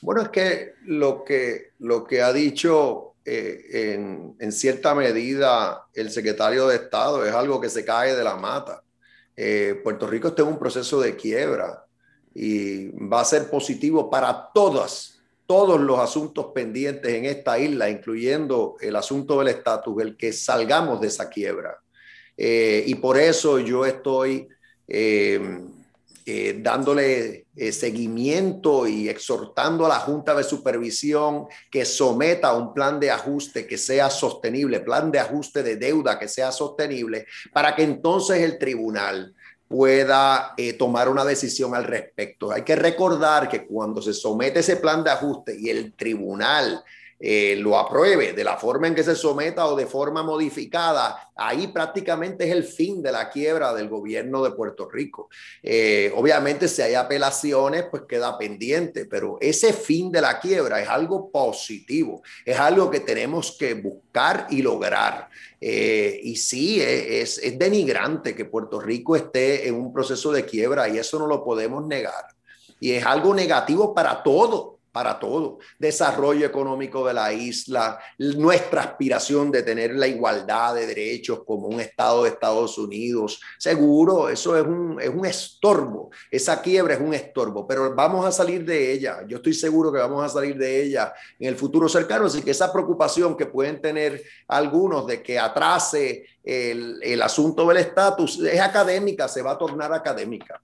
Bueno, es que lo que ha dicho en cierta medida el secretario de Estado es algo que se cae de la mata. Puerto Rico está en un proceso de quiebra y va a ser positivo para todos los asuntos pendientes en esta isla, incluyendo el asunto del estatus, el que salgamos de esa quiebra. Y por eso yo estoy eh, dándole seguimiento y exhortando a la Junta de Supervisión que someta un plan de ajuste que sea sostenible, plan de ajuste de deuda que sea sostenible, para que entonces el tribunal pueda tomar una decisión al respecto. Hay que recordar que cuando se somete ese plan de ajuste y el tribunal lo apruebe de la forma en que se someta o de forma modificada, ahí prácticamente es el fin de la quiebra del gobierno de Puerto Rico. Obviamente si hay apelaciones, pues queda pendiente, pero ese fin de la quiebra es algo positivo, es algo que tenemos que buscar y lograr. Y sí, es denigrante que Puerto Rico esté en un proceso de quiebra y eso no lo podemos negar. Y es algo negativo para todo, desarrollo económico de la isla, nuestra aspiración de tener la igualdad de derechos como un estado de Estados Unidos. Seguro, eso es un estorbo, esa quiebra es un estorbo, pero vamos a salir de ella. Yo estoy seguro que vamos a salir de ella en el futuro cercano, así que esa preocupación que pueden tener algunos de que atrase asunto del estatus es académica, se va a tornar académica.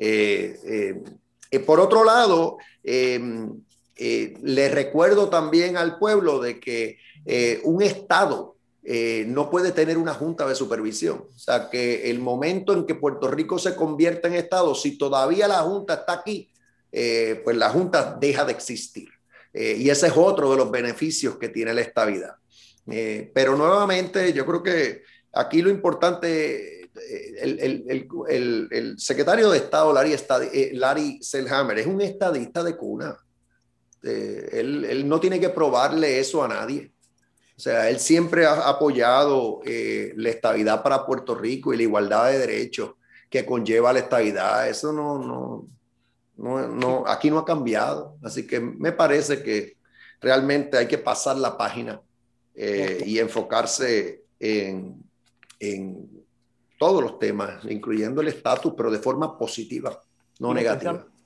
Por otro lado, le recuerdo también al pueblo de que un Estado no puede tener una junta de supervisión. O sea, que el momento en que Puerto Rico se convierta en Estado, si todavía la junta está aquí, pues la junta deja de existir. Y ese es otro de los beneficios que tiene la estabilidad. Pero nuevamente, yo creo que aquí lo importante, el secretario de Estado, Larry Selhammer, es un estadista de cuna. Él no tiene que probarle eso a nadie. O sea, él siempre ha apoyado la estabilidad para Puerto Rico y la igualdad de derechos que conlleva la estabilidad. Eso aquí no ha cambiado. Así que me parece que realmente hay que pasar la página y enfocarse en todos los temas, incluyendo el estatus, pero de forma positiva, no Y negativa.